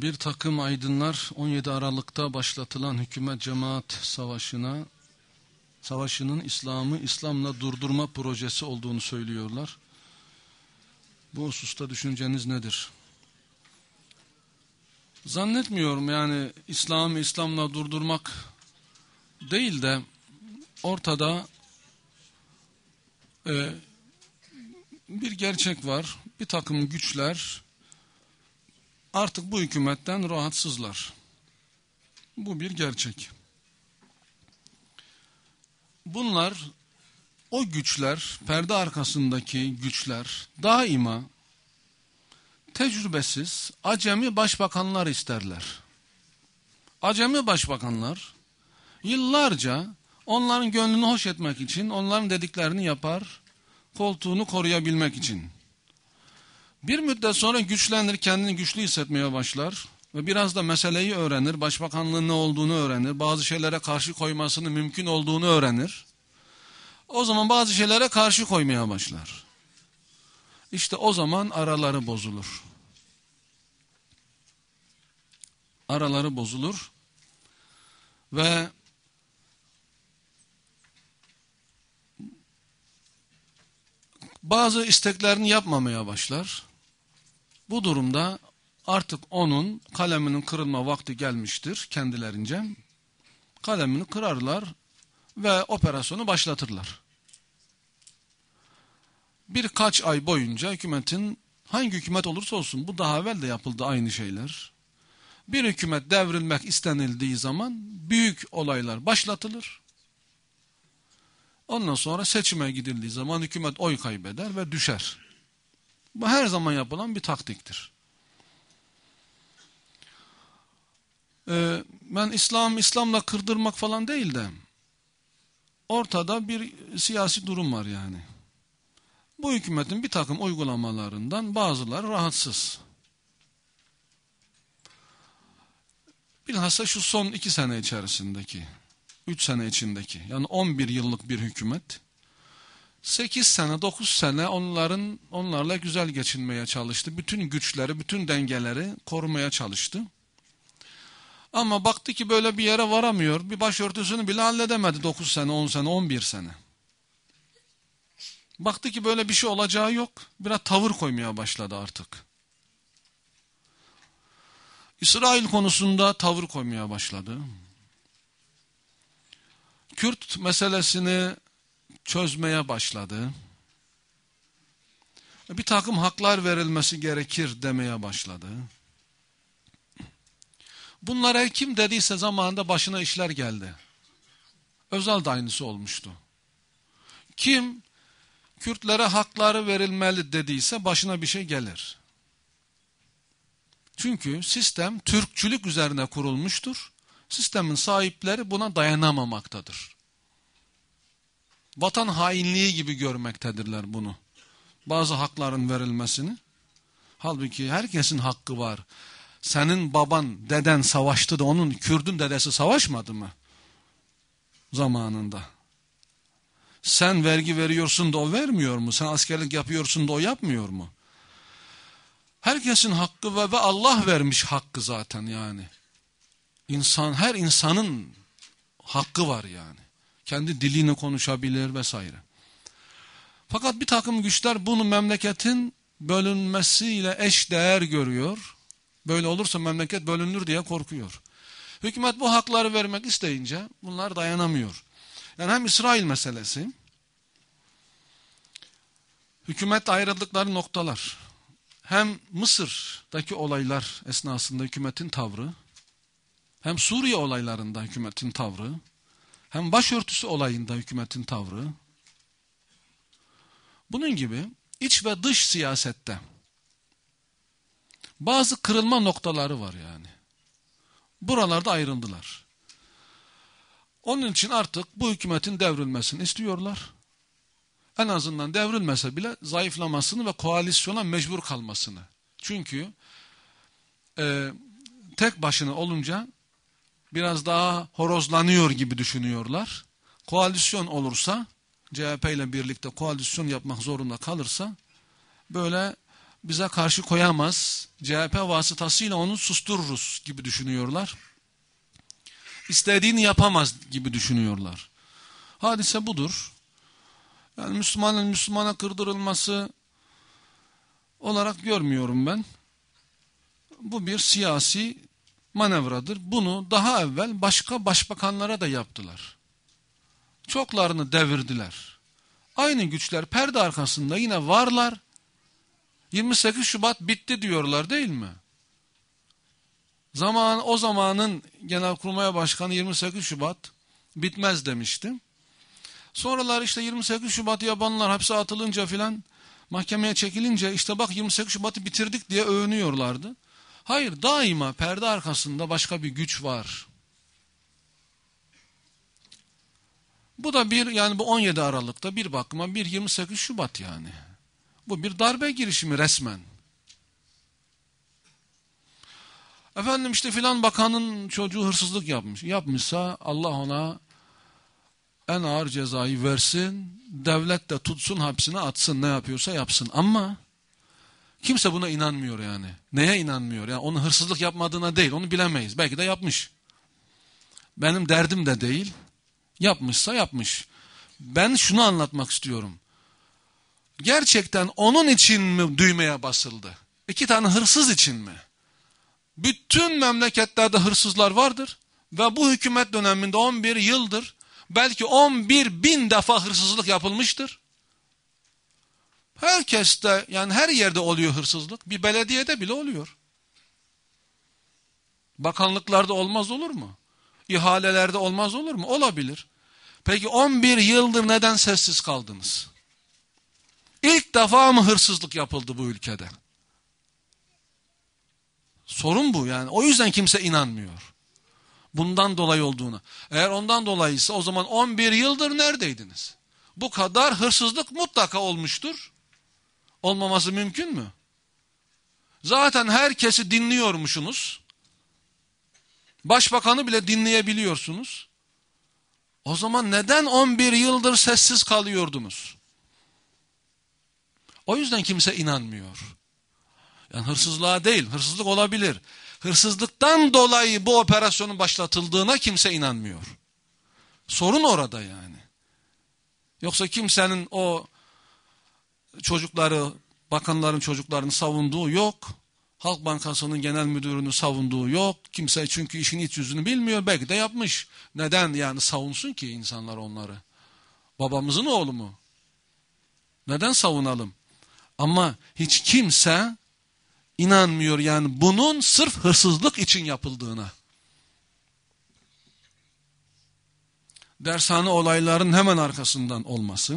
Bir takım aydınlar 17 Aralık'ta başlatılan hükümet cemaat savaşının İslam'ı İslam'la durdurma projesi olduğunu söylüyorlar. Bu hususta düşünceniz nedir? Zannetmiyorum, yani İslam'ı İslam'la durdurmak değil de ortada bir gerçek var. Bir takım güçler artık bu hükümetten rahatsızlar. Bu bir gerçek. Bunlar, o güçler, perde arkasındaki güçler daima tecrübesiz, acemi başbakanlar isterler. Acemi başbakanlar yıllarca onların gönlünü hoş etmek için onların dediklerini yapar, koltuğunu koruyabilmek için. Bir müddet sonra güçlenir, kendini güçlü hissetmeye başlar ve biraz da meseleyi öğrenir, başbakanlığın ne olduğunu öğrenir, bazı şeylere karşı koymasının mümkün olduğunu öğrenir. O zaman bazı şeylere karşı koymaya başlar. İşte o zaman araları bozulur. Araları bozulur ve bazı isteklerini yapmamaya başlar. Bu durumda artık onun kaleminin kırılma vakti gelmiştir kendilerince. Kalemini kırarlar ve operasyonu başlatırlar. Birkaç ay boyunca hükümetin, hangi hükümet olursa olsun, bu daha evvel de yapıldı aynı şeyler. Bir hükümet devrilmek istenildiği zaman büyük olaylar başlatılır. Ondan sonra seçime gidildiği zaman hükümet oy kaybeder ve düşer. Bu her zaman yapılan bir taktiktir. Ben İslam'la kırdırmak falan değil de ortada bir siyasi durum var yani. Bu hükümetin bir takım uygulamalarından bazıları rahatsız. Bilhassa şu son 2 sene içerisindeki, 3 sene içindeki, yani 11 yıllık bir hükümet, 8 sene, 9 sene onlarla güzel geçinmeye çalıştı. Bütün güçleri, bütün dengeleri korumaya çalıştı. Ama baktı ki böyle bir yere varamıyor. Bir başörtüsünü bile halledemedi 9 sene, 10 sene, 11 sene. Baktı ki böyle bir şey olacağı yok. Biraz tavır koymaya başladı artık. İsrail konusunda tavır koymaya başladı. Kürt meselesini çözmeye başladı. Bir takım haklar verilmesi gerekir demeye başladı. Bunlar her kim dediyse zamanında başına işler geldi. Özal da aynısı olmuştu. Kim Kürtlere hakları verilmeli dediyse başına bir şey gelir. Çünkü sistem Türkçülük üzerine kurulmuştur. Sistemin sahipleri buna dayanamamaktadır. Vatan hainliği gibi görmektedirler bunu. Bazı hakların verilmesini. Halbuki herkesin hakkı var. Senin baban, deden savaştı da onun Kürdün dedesi savaşmadı mı? Zamanında. Sen vergi veriyorsun da o vermiyor mu? Sen askerlik yapıyorsun da o yapmıyor mu? Herkesin hakkı ve Allah vermiş hakkı zaten yani. Her insanın hakkı var yani. Kendi dilini konuşabilir vesaire. Fakat bir takım güçler bunu memleketin bölünmesiyle eşdeğer görüyor. Böyle olursa memleket bölünür diye korkuyor. Hükümet bu hakları vermek isteyince bunlar dayanamıyor. Yani hem İsrail meselesi, hükümet ayrıldıkları noktalar, hem Mısır'daki olaylar esnasında hükümetin tavrı, hem Suriye olaylarında hükümetin tavrı, hem başörtüsü olayında hükümetin tavrı, bunun gibi iç ve dış siyasette bazı kırılma noktaları var yani. Buralarda ayrıldılar. Onun için artık bu hükümetin devrilmesini istiyorlar. En azından devrilmese bile zayıflamasını ve koalisyona mecbur kalmasını. Çünkü tek başına olunca biraz daha horozlanıyor gibi düşünüyorlar. Koalisyon olursa, CHP ile birlikte koalisyon yapmak zorunda kalırsa, böyle bize karşı koyamaz. CHP vasıtasıyla onu sustururuz gibi düşünüyorlar. İstediğini yapamaz gibi düşünüyorlar. Hadise budur. Yani Müslümanın Müslümana kırdırılması olarak görmüyorum ben. Bu bir siyasi manevradır. Bunu daha evvel başka başbakanlara da yaptılar. Çoklarını devirdiler. Aynı güçler perde arkasında yine varlar. 28 Şubat bitti diyorlar değil mi? O zamanın Genelkurmay Başkanı 28 Şubat bitmez demişti. Sonralar işte 28 Şubat'ı yapanlar hapse atılınca filan mahkemeye çekilince işte bak 28 Şubat'ı bitirdik diye övünüyorlardı. Hayır, daima perde arkasında başka bir güç var. Bu da yani bu 17 Aralık'ta bir bakıma bir 28 Şubat yani. Bu bir darbe girişimi resmen. Efendim işte filan bakanın çocuğu hırsızlık yapmış. Yapmışsa Allah ona en ağır cezayı versin. Devlet de tutsun, hapsine atsın, ne yapıyorsa yapsın. Ama kimse buna inanmıyor yani. Neye inanmıyor? Yani onun hırsızlık yapmadığına değil, onu bilemeyiz. Belki de yapmış. Benim derdim de değil. Yapmışsa yapmış. Ben şunu anlatmak istiyorum. Gerçekten onun için mi düğmeye basıldı? 2 tane hırsız için mi? Bütün memleketlerde hırsızlar vardır. Ve bu hükümet döneminde 11 yıldır belki 11.000 defa hırsızlık yapılmıştır. Herkeste yani her yerde oluyor hırsızlık. Bir belediyede bile oluyor. Bakanlıklarda olmaz olur mu? İhalelerde olmaz olur mu? Olabilir. Peki 11 yıldır neden sessiz kaldınız? İlk defa mı hırsızlık yapıldı bu ülkede? Sorun bu yani. O yüzden kimse inanmıyor. Bundan dolayı olduğuna. Eğer ondan dolayıysa o zaman 11 yıldır neredeydiniz? Bu kadar hırsızlık mutlaka olmuştur. Olmaması mümkün mü? Zaten herkesi dinliyormuşsunuz. Başbakanı bile dinleyebiliyorsunuz. O zaman neden 11 yıldır sessiz kalıyordunuz? O yüzden kimse inanmıyor. Yani hırsızlığa değil, hırsızlık olabilir. Hırsızlıktan dolayı bu operasyonun başlatıldığına kimse inanmıyor. Sorun orada yani. Yoksa kimsenin o çocukları, bakanların çocuklarını savunduğu yok. Halk Bankası'nın genel müdürünü savunduğu yok. Kimse çünkü işin iç yüzünü bilmiyor. Belki de yapmış. Neden yani savunsun ki insanlar onları? Babamızın oğlu mu? Neden savunalım? Ama hiç kimse inanmıyor yani bunun sırf hırsızlık için yapıldığına. Dershane olayların hemen arkasından olması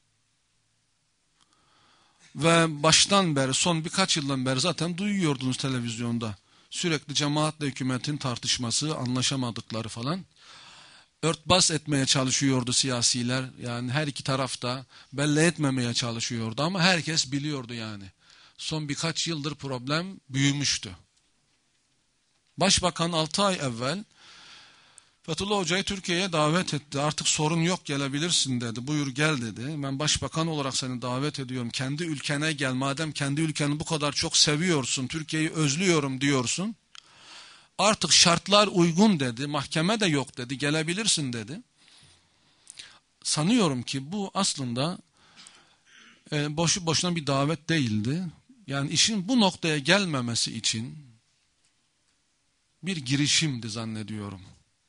ve baştan beri son birkaç yıldan beri zaten duyuyordunuz televizyonda. Sürekli cemaatle hükümetin tartışması, anlaşamadıkları falan. Örtbas etmeye çalışıyordu siyasiler. Yani her iki tarafta belli etmemeye çalışıyordu ama herkes biliyordu yani. Son birkaç yıldır problem büyümüştü. Başbakan 6 ay evvel Fethullah Hoca'yı Türkiye'ye davet etti. Artık sorun yok, gelebilirsin dedi. Buyur gel dedi. Ben başbakan olarak seni davet ediyorum. Kendi ülkene gel. Madem kendi ülkeni bu kadar çok seviyorsun, Türkiye'yi özlüyorum diyorsun. Artık şartlar uygun dedi. Mahkeme de yok dedi. Gelebilirsin dedi. Sanıyorum ki bu aslında boşu boşuna bir davet değildi. Yani işin bu noktaya gelmemesi için bir girişimdi zannediyorum.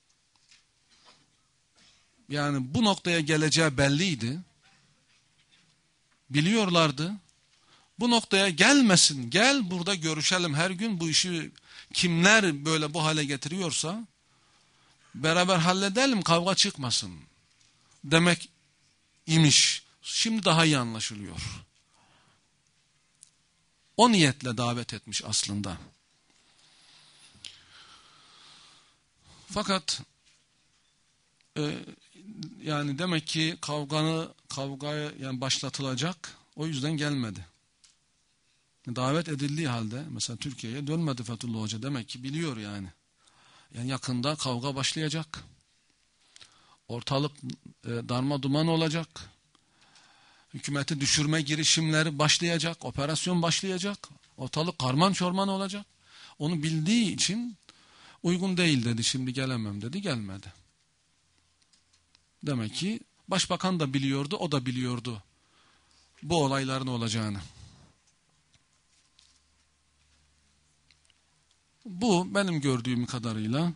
Yani bu noktaya geleceği belliydi. Biliyorlardı. Bu noktaya gelmesin, gel burada görüşelim her gün bu işi kimler böyle bu hale getiriyorsa beraber halledelim, kavga çıkmasın demek imiş. Şimdi daha iyi anlaşılıyor. O niyetle davet etmiş aslında. Fakat yani demek ki kavgaya yani başlatılacak, o yüzden gelmedi. Davet edildiği halde mesela Türkiye'ye dönmedi Fethullah Hoca, demek ki biliyor yani. Yani yakında kavga başlayacak. Ortalık darma duman olacak. Hükümeti düşürme girişimleri başlayacak, operasyon başlayacak. Ortalık karman çorman olacak. Onu bildiği için uygun değil dedi, şimdi gelemem dedi, gelmedi. Demek ki başbakan da biliyordu, o da biliyordu bu olayların olacağını. Bu benim gördüğüm kadarıyla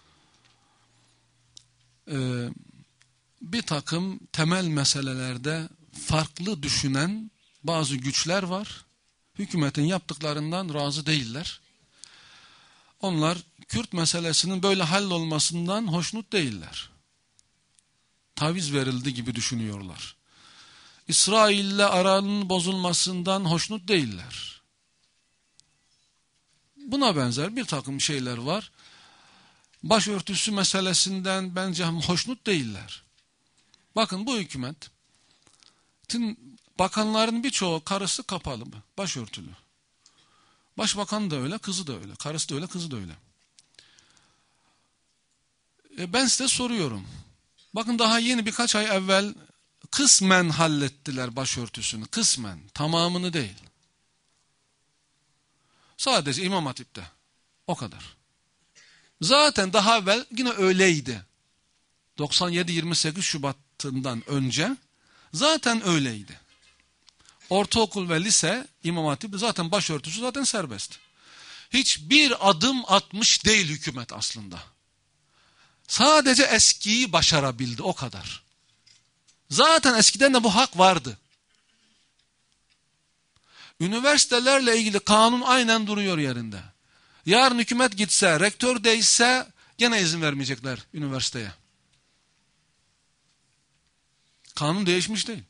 bir takım temel meselelerde farklı düşünen bazı güçler var. Hükümetin yaptıklarından razı değiller. Onlar Kürt meselesinin böyle hallolmasından hoşnut değiller. Taviz verildi gibi düşünüyorlar. İsrail'le aranın bozulmasından hoşnut değiller. Buna benzer bir takım şeyler var. Başörtüsü meselesinden bence hoşnut değiller. Bakın bu hükümetin bakanların birçoğu karısı kapalı, başörtülü. Başbakan da öyle, kızı da öyle. Karısı da öyle, kızı da öyle. Ben size soruyorum. Bakın daha yeni birkaç ay evvel kısmen hallettiler başörtüsünü. Kısmen, tamamını değil. Sadece İmam Hatip'te. O kadar. Zaten daha evvel yine öyleydi. 97-28 Şubat'ından önce zaten öyleydi. Ortaokul ve lise İmam Hatip zaten başörtüsü zaten serbest. Hiçbir adım atmış değil hükümet aslında. Sadece eskiyi başarabildi, o kadar. Zaten eskiden de bu hak vardı. Üniversitelerle ilgili kanun aynen duruyor yerinde. Yarın hükümet gitse, rektör değişse gene izin vermeyecekler üniversiteye. Kanun değişmiş değil.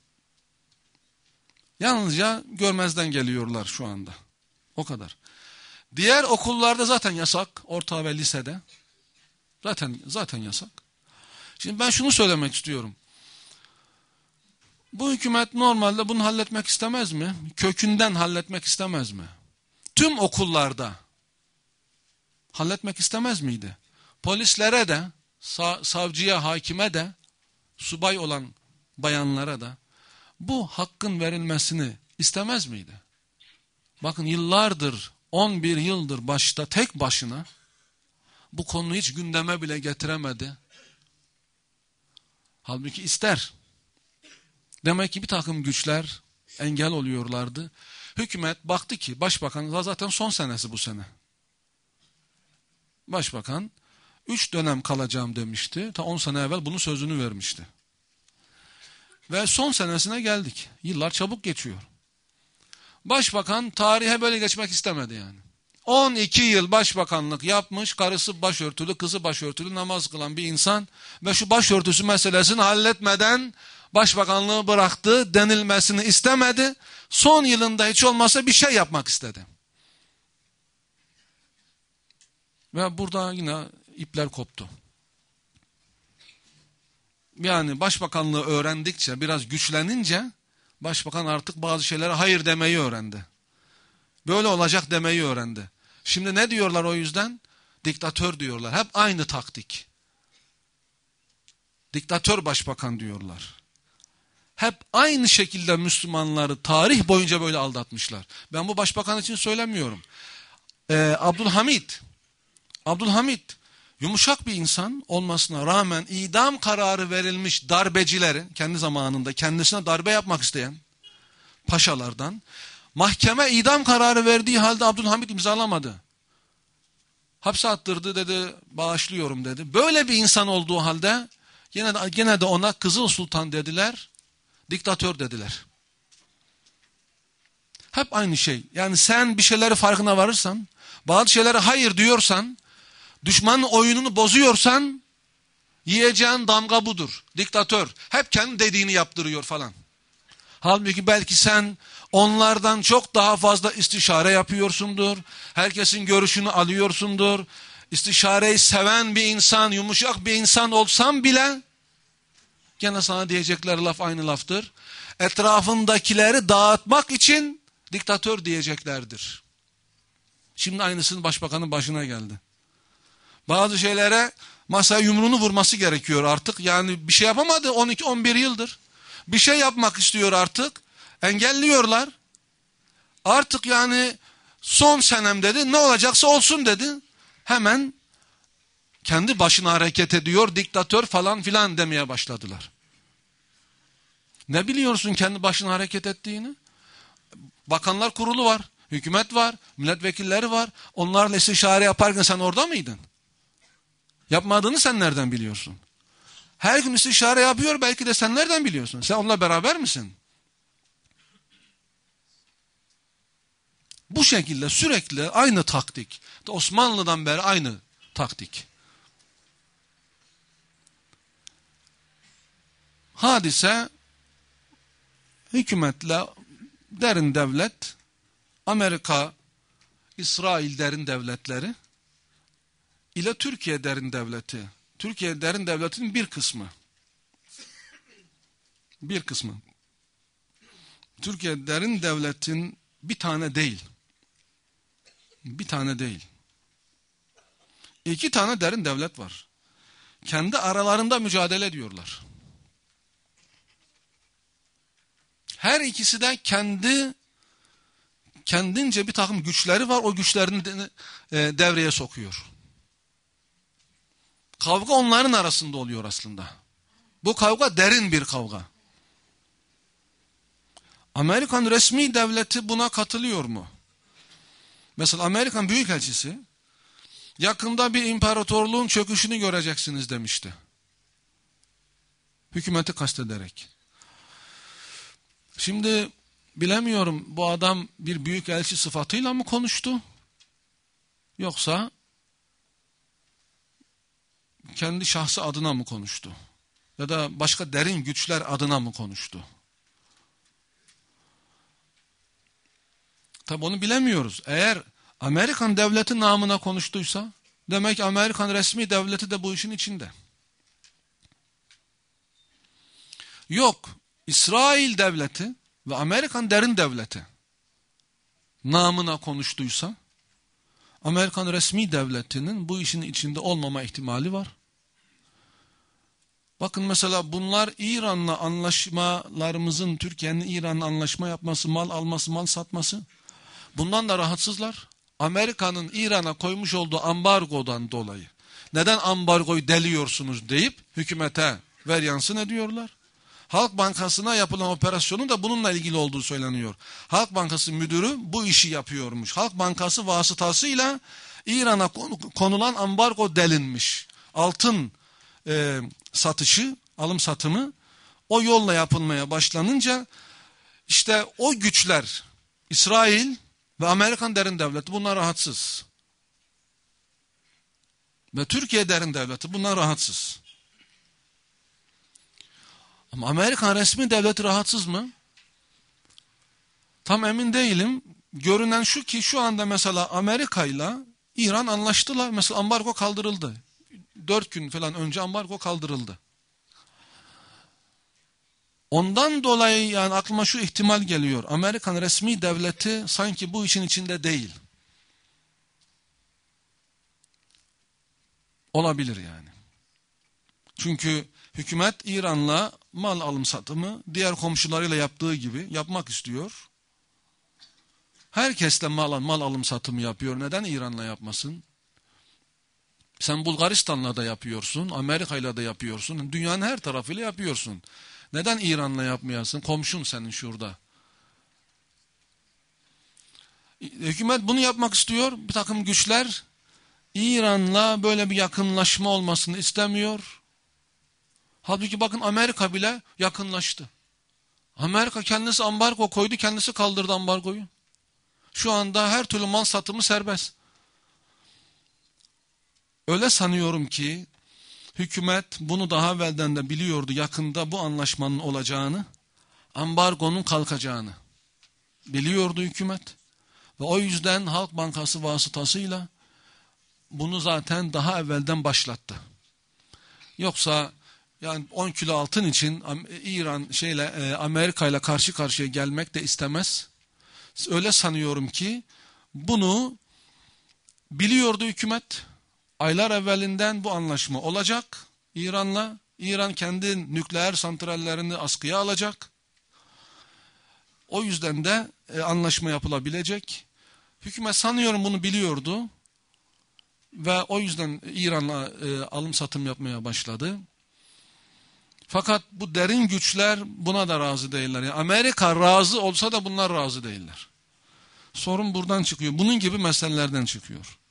Yalnızca görmezden geliyorlar şu anda. O kadar. Diğer okullarda zaten yasak. Orta ve lisede. Zaten yasak. Şimdi ben şunu söylemek istiyorum. Bu hükümet normalde bunu halletmek istemez mi? Kökünden halletmek istemez mi? Tüm okullarda halletmek istemez miydi? Polislere de, savcıya, hakime de, subay olan bayanlara da bu hakkın verilmesini istemez miydi? Bakın yıllardır, 11 yıldır başta tek başına bu konuyu hiç gündeme bile getiremedi. Halbuki ister. Demek ki bir takım güçler engel oluyorlardı. Hükümet baktı ki başbakan zaten son senesi bu sene. Başbakan 3 dönem kalacağım demişti. Ta 10 sene evvel bunun sözünü vermişti. Ve son senesine geldik. Yıllar çabuk geçiyor. Başbakan tarihe böyle geçmek istemedi yani. 12 yıl başbakanlık yapmış, karısı başörtülü, kızı başörtülü, namaz kılan bir insan ve şu başörtüsü meselesini halletmeden başbakanlığı bıraktı denilmesini istemedi. Son yılında hiç olmazsa bir şey yapmak istedi. Ve burada yine ipler koptu. Yani başbakanlığı öğrendikçe, biraz güçlenince başbakan artık bazı şeylere hayır demeyi öğrendi. Böyle olacak demeyi öğrendi. Şimdi ne diyorlar o yüzden? Diktatör diyorlar. Hep aynı taktik. Diktatör başbakan diyorlar. Hep aynı şekilde Müslümanları tarih boyunca böyle aldatmışlar. Ben bu başbakan için söylemiyorum. Abdülhamit yumuşak bir insan olmasına rağmen idam kararı verilmiş darbecilerin, kendi zamanında kendisine darbe yapmak isteyen paşalardan, mahkeme idam kararı verdiği halde Abdülhamit imzalamadı. Hapse attırdı, dedi bağışlıyorum dedi. Böyle bir insan olduğu halde gene de ona Kızıl Sultan dediler, diktatör dediler. Hep aynı şey. Yani sen bir şeyleri farkına varırsan, bazı şeylere hayır diyorsan, düşmanın oyununu bozuyorsan, yiyeceğin damga budur. Diktatör. Hep kendi dediğini yaptırıyor falan. Halbuki belki sen onlardan çok daha fazla istişare yapıyorsundur. Herkesin görüşünü alıyorsundur. İstişareyi seven bir insan, yumuşak bir insan olsan bile gene sana diyecekler laf aynı laftır. Etrafındakileri dağıtmak için diktatör diyeceklerdir. Şimdi aynısının başbakanın başına geldi. Bazı şeylere masaya yumruğunu vurması gerekiyor artık. Yani bir şey yapamadı 12-11 yıldır. bir şey yapmak istiyor artık. Engelliyorlar. Artık yani son senem dedi. Ne olacaksa olsun dedi. Hemen kendi başına hareket ediyor. Diktatör falan filan demeye başladılar. Ne biliyorsun kendi başına hareket ettiğini? Bakanlar kurulu var. Hükümet var. Milletvekilleri var. Onlarla istişare yaparken sen orada mıydın? Yapmadığını sen nereden biliyorsun? Her gün istişare yapıyor, belki de sen nereden biliyorsun? Sen onunla beraber misin? Bu şekilde sürekli aynı taktik. Osmanlı'dan beri aynı taktik. Hadise hükümetle derin devlet, Amerika, İsrail derin devletleri ile Türkiye derin devleti. Türkiye derin devletinin bir kısmı. Bir kısmı. Türkiye derin devletin bir tane değil. Bir tane değil. İki tane derin devlet var. Kendi aralarında mücadele ediyorlar. Her ikisi de kendince bir takım güçleri var. O güçlerini devreye sokuyor. Kavga onların arasında oluyor aslında. Bu kavga derin bir kavga. Amerikan resmi devleti buna katılıyor mu? Mesela Amerikan Büyükelçisi yakında bir imparatorluğun çöküşünü göreceksiniz demişti. Hükümeti kastederek. Şimdi bilemiyorum, bu adam bir büyükelçi sıfatıyla mı konuştu? Yoksa kendi şahsı adına mı konuştu? Ya da başka derin güçler adına mı konuştu? Tabi onu bilemiyoruz. Eğer Amerikan devleti namına konuştuysa, demek ki Amerikan resmi devleti de bu işin içinde. Yok, İsrail devleti ve Amerikan derin devleti namına konuştuysa, Amerikan resmi devletinin bu işin içinde olmama ihtimali var. Bakın mesela bunlar İran'la anlaşmalarımızın, Türkiye'nin İran'la anlaşma yapması, mal alması, mal satması, bundan da rahatsızlar. Amerika'nın İran'a koymuş olduğu ambargodan dolayı. Neden ambargoyu deliyorsunuz deyip hükümete veryansın ediyorlar. Halk Bankası'na yapılan operasyonun da bununla ilgili olduğu söyleniyor. Halk Bankası müdürü bu işi yapıyormuş. Halk Bankası vasıtasıyla İran'a konulan ambargo delinmiş. Altın satışı, alım satımı o yolla yapılmaya başlanınca işte o güçler, İsrail ve Amerikan derin devleti bunlar rahatsız. Ve Türkiye derin devleti bunlar rahatsız. Ama Amerikan resmi devleti rahatsız mı? Tam emin değilim. Görünen şu ki şu anda mesela Amerika ile İran anlaştılar. Mesela ambargo kaldırıldı. 4 gün falan önce ambargo kaldırıldı. Ondan dolayı yani aklıma şu ihtimal geliyor. Amerikan resmi devleti sanki bu işin içinde değil. Olabilir yani. Çünkü hükümet İran'la mal alım satımı diğer komşularıyla yaptığı gibi yapmak istiyor. Herkesle mal alım satımı yapıyor. Neden İran'la yapmasın? Sen Bulgaristan'la da yapıyorsun, Amerika'yla da yapıyorsun, dünyanın her tarafıyla yapıyorsun. Neden İran'la yapmayasın? Komşun senin şurada. Hükümet bunu yapmak istiyor. Bir takım güçler İran'la böyle bir yakınlaşma olmasını istemiyor. Halbuki bakın Amerika bile yakınlaştı. Amerika kendisi ambargo koydu, kendisi kaldırdı ambargoyu. Şu anda her türlü mal satımı serbest. Öyle sanıyorum ki hükümet bunu daha evvelden de biliyordu, yakında bu anlaşmanın olacağını, ambargonun kalkacağını biliyordu hükümet. Ve o yüzden Halk Bankası vasıtasıyla bunu zaten daha evvelden başlattı. Yoksa yani 10 kilo altın için İran Amerika ile karşı karşıya gelmek de istemez. Öyle sanıyorum ki bunu biliyordu hükümet. Aylar evvelinden bu anlaşma olacak İran'la. İran kendi nükleer santrallerini askıya alacak. O yüzden de anlaşma yapılabilecek. Hükümet sanıyorum bunu biliyordu. Ve o yüzden İran'la alım satım yapmaya başladı. Fakat bu derin güçler buna da razı değiller. Yani Amerika razı olsa da bunlar razı değiller. Sorun buradan çıkıyor. Bunun gibi meselelerden çıkıyor.